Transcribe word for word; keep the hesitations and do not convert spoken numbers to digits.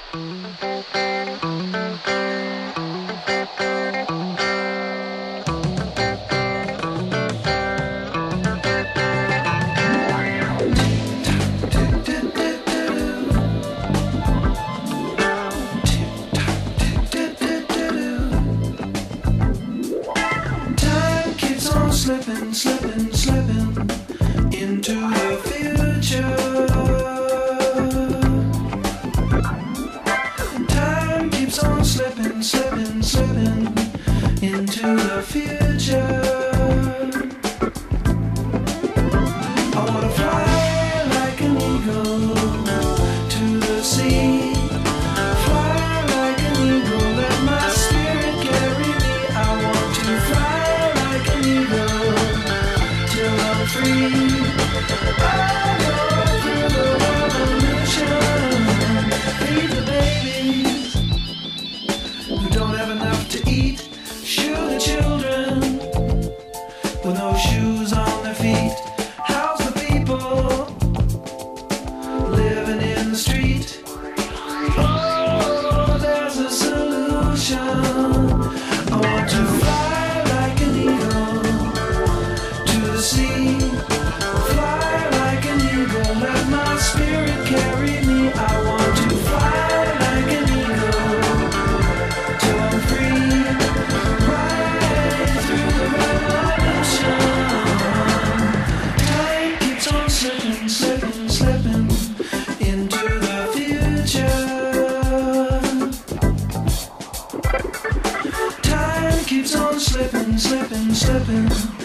Slipping, slipping, slipping into the future. Time keeps on slipping, slipping, slipping into the future. I wanna fly like an eagle to the sea. Fly like an eagle, let my spirit carry me. I want to fly like an eagle till I'm free. I go through the revolution. Feed the babies who don't have enough to eat. Shoe the children with no shoes on their feet. House the people living in the street. Oh, there's a solution. I want to fly like an eagle to the sea. Fly like an eagle, let my spirit carry me. I want to fly like an eagle till I'm free. Right through the revolution. Time keeps on slipping, slipping, slipping into the future. Time keeps on slipping, slipping, slipping